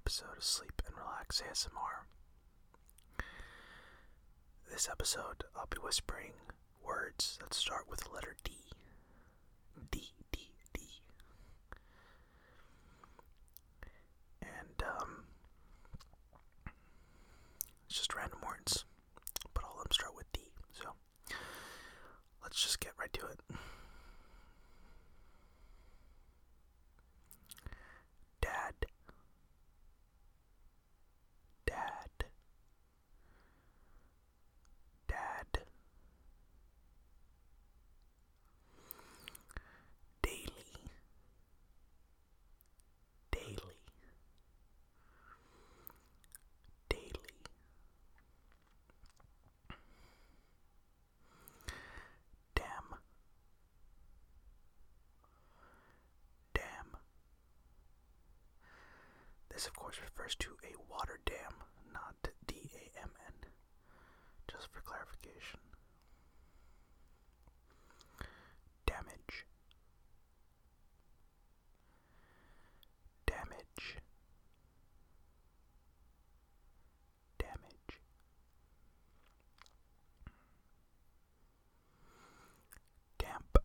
episode of Sleep and Relax ASMR. This episode, I'll be whispering words that start with the letter D. D, D, D. And, it's just random words, but all of them start with D. So, let's just get right to it. Dad. Dad. Dad. Daily. Daily. Daily. Dam. Dam. This, of course, refers to a water dam, not D-A-M-N, just for clarification. Damage. Damage. Damage. Damp.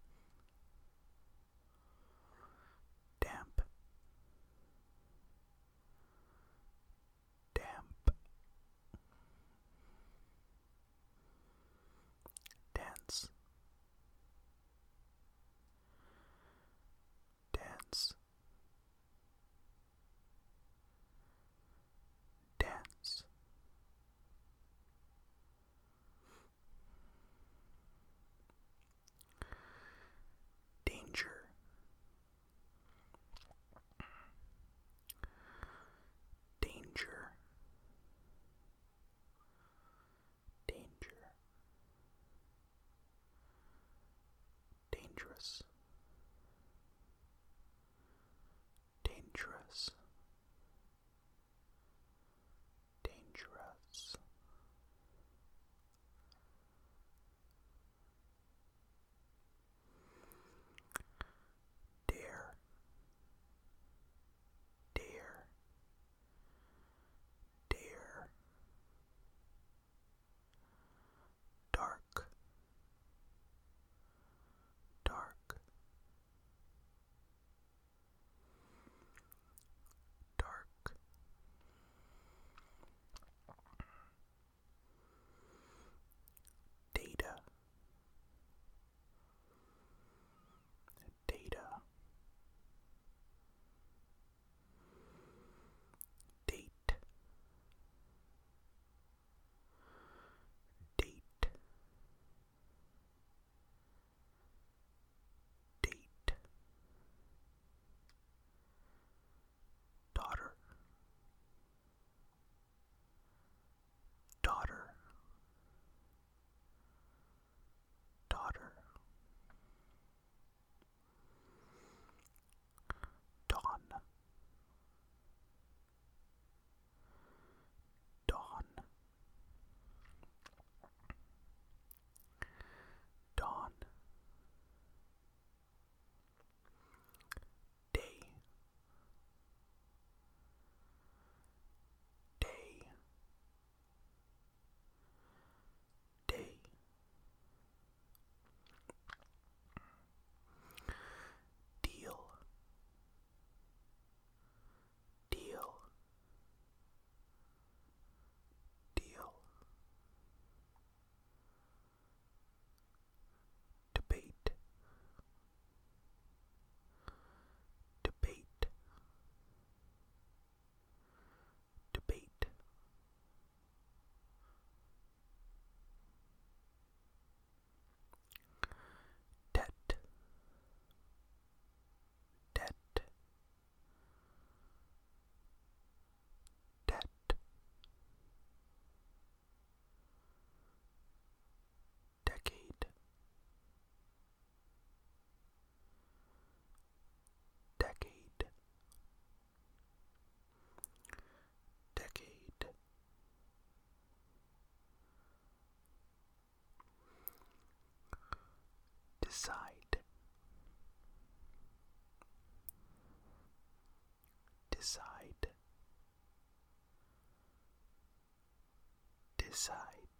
Damp. Damp. decide,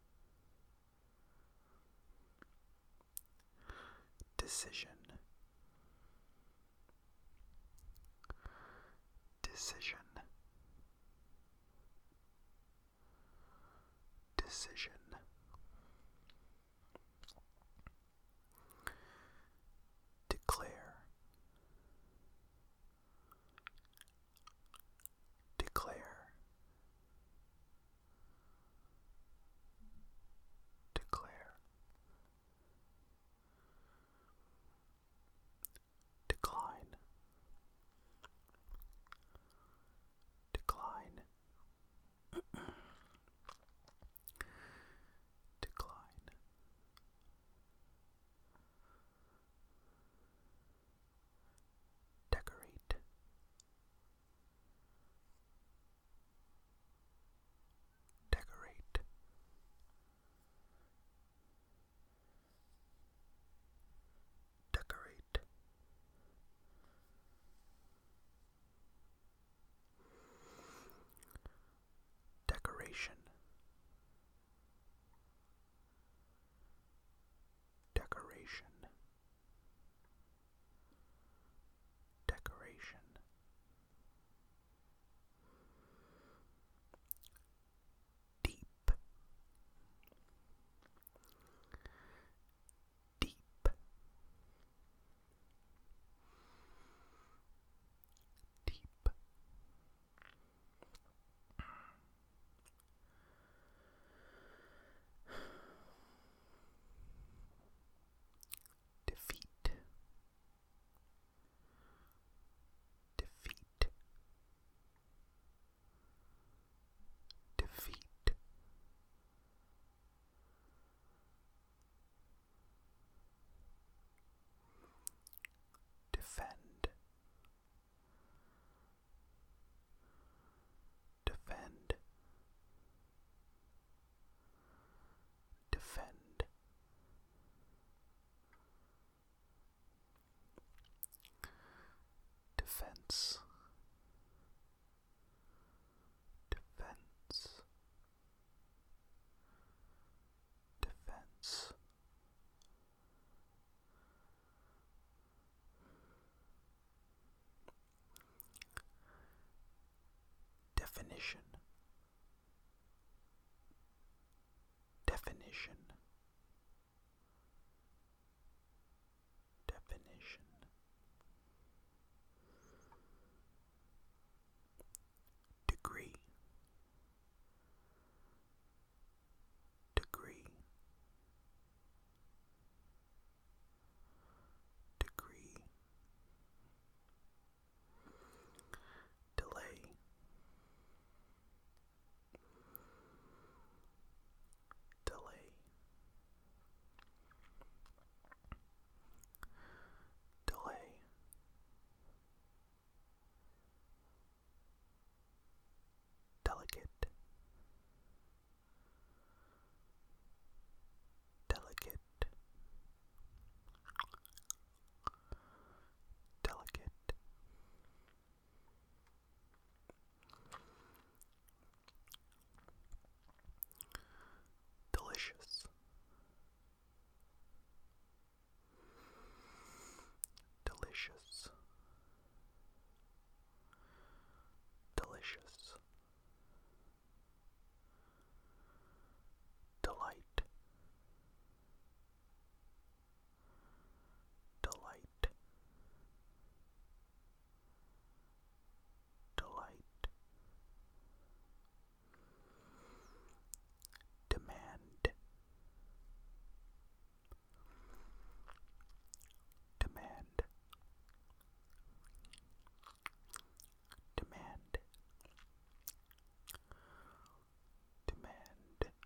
decision, decision, decision, declare, declare, declare, decline, decline, decline, decorate, decorate, decorate, decoration, decoration, decoration, deep, deep, deep, defeat, defeat, defeat, defend, defend, defend, defense, defense, defense, definition, definition, definition, degree, degree, degree, delay, delay, delay, delicate, delicate, delicate, delicious, delicious, delicious, delight, delight, delight, demand, demand, demand, demand,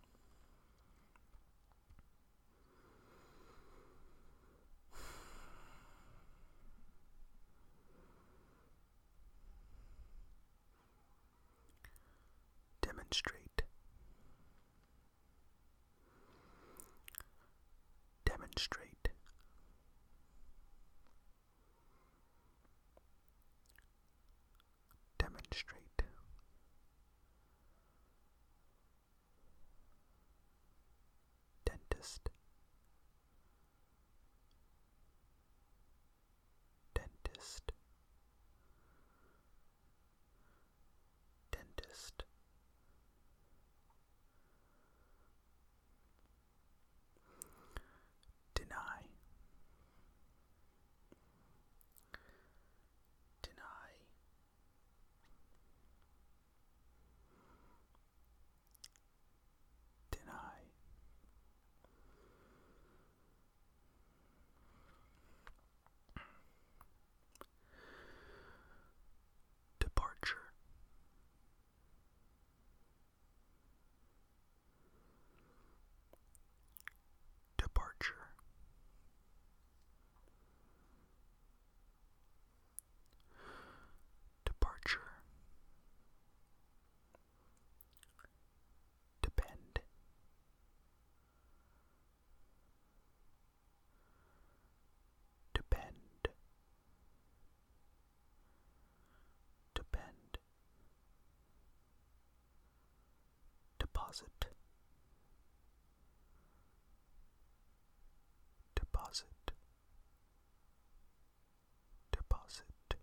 demonstrate, demonstrate, demonstrate, dentist, dentist, dentist. Deny, deny, deny. Departure, departure, departure. Depend, depend, depend. Deposit, deposit, deposit.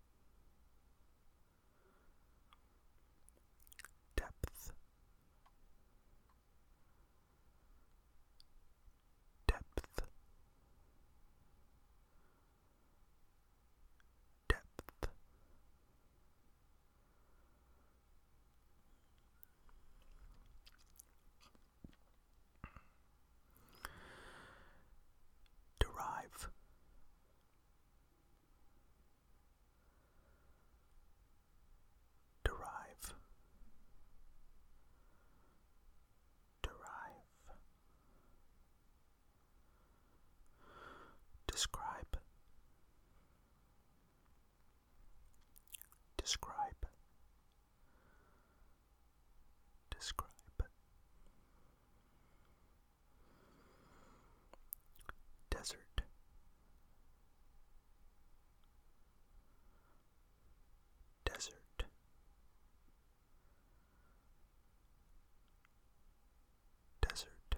Depth, depth, depth. Derive, derive, derive. Describe, describe, describe. Desert, desert, desert.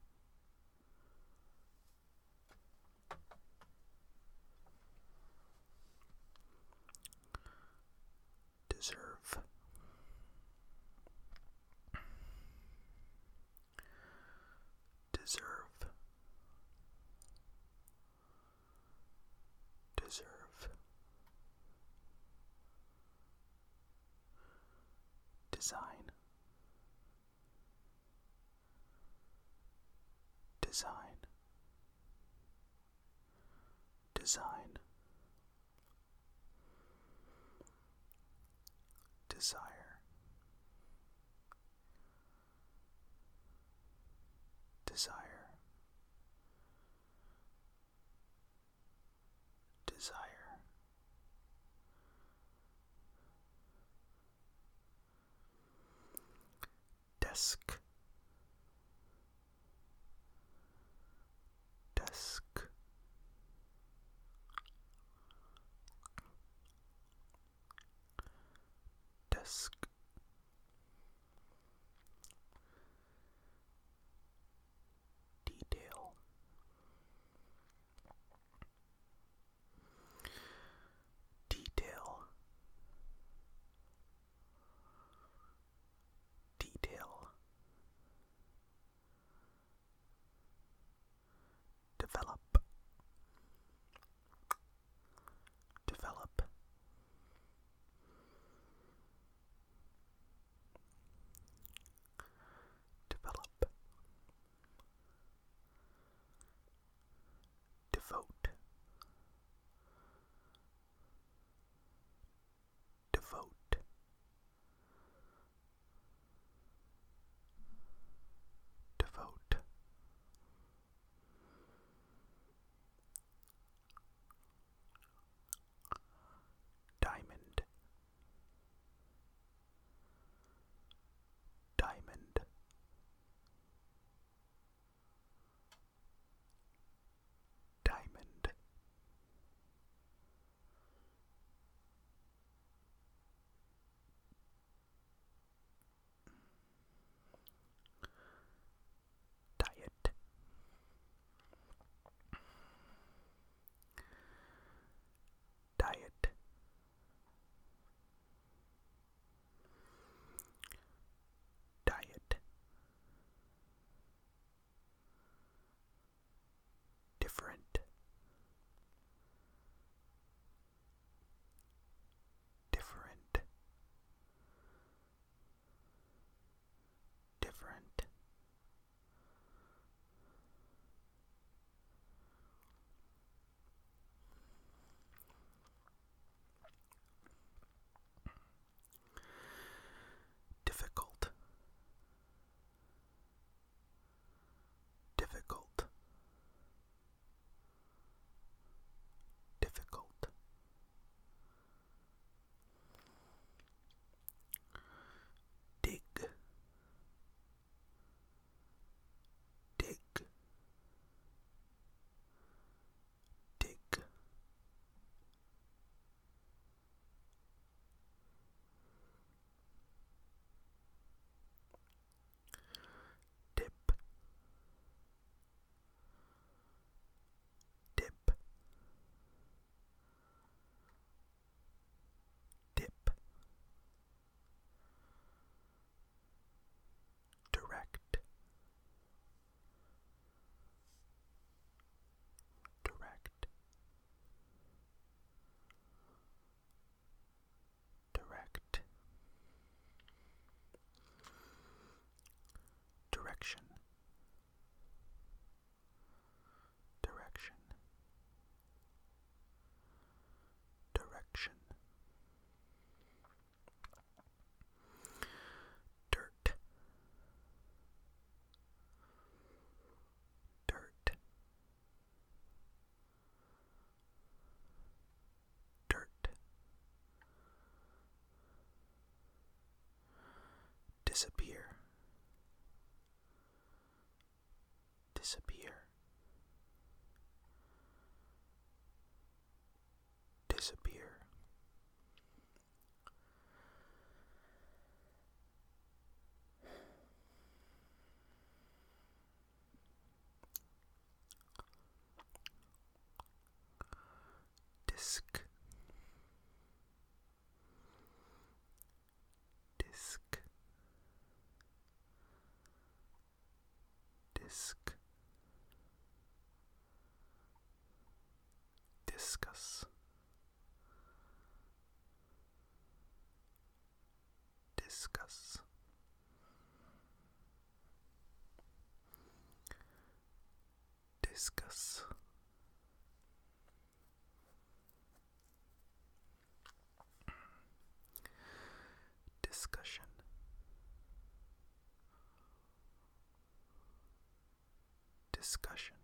Deserve, deserve, deserve. Design, design, design. Desire, desire, desire. Desk, desk, desk. Detail, detail, detail. Develop, develop, distraction. Dirt. Dirt. Dirt. Disappear. Disappear. Disappear. Disc. Disc. Disc. Discuss. Discuss. Discuss. Discussion. Discussion.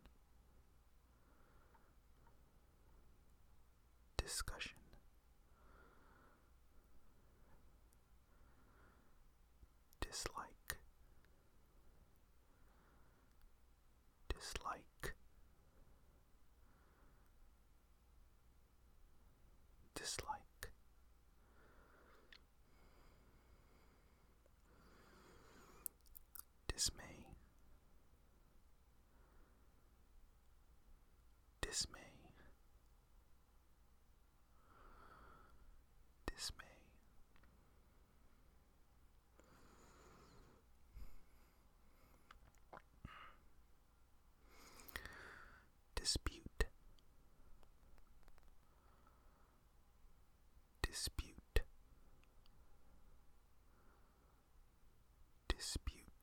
Discussion. Dislike. Dislike. Dislike. Dismay. Dismay. Dismay. Dispute. Dispute. Dispute.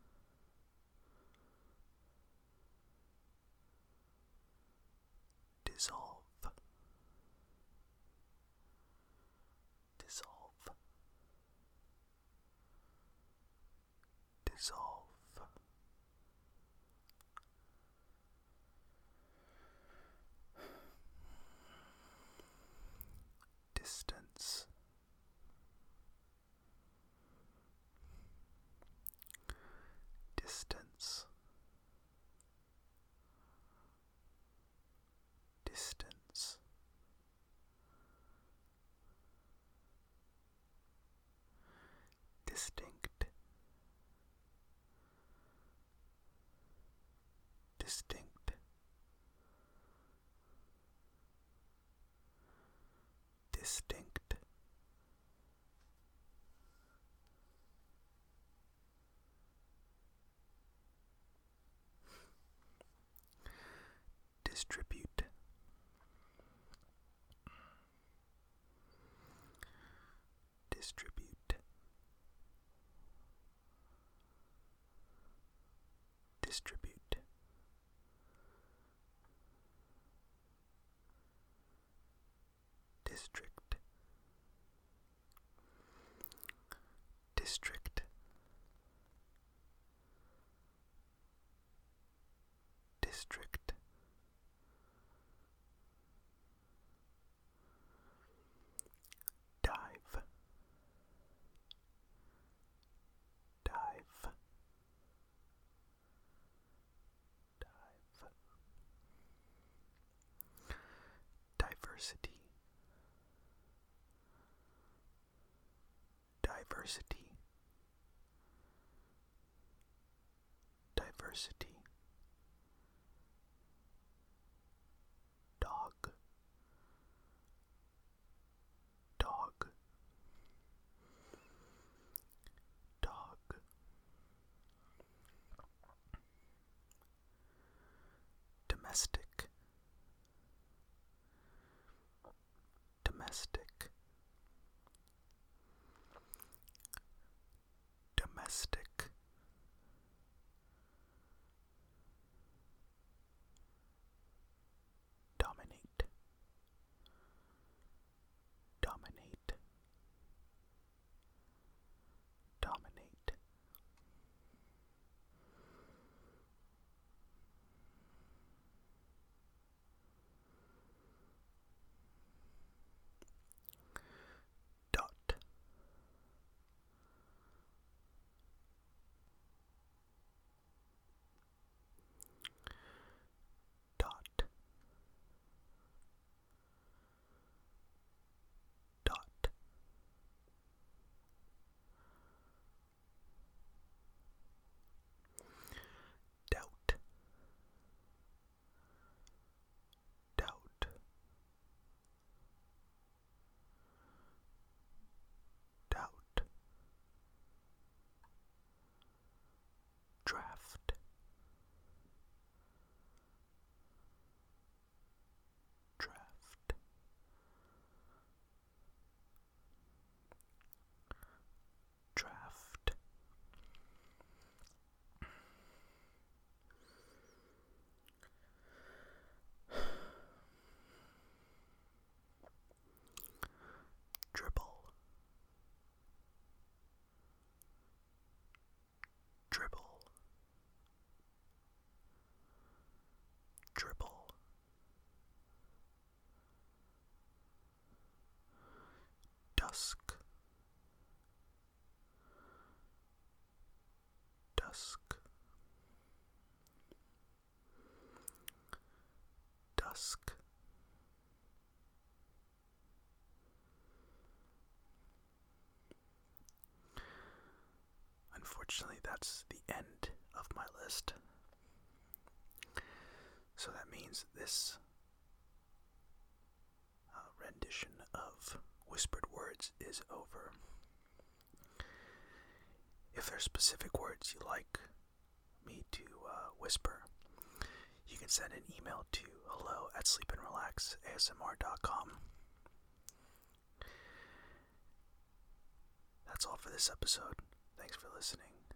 Dissolve. Dissolve. Dissolve. Distance. Distance. Distance. Distinct. Distinct. Distinct. Distribute. Distribute. Distribute. District. District. District. Dive. Dive. Dive. Diversity. Diversity. Diversity. Dog. Dog. Dog. Domestic. Domestic. Domestic. Dominate. dusk, dusk. Unfortunately, that's the end of my list. So that means this rendition of whispered words is over. If there are specific words you like me to whisper, you can send an email to hello@sleepandrelaxasmr.com. That's all for this episode. Thanks for listening.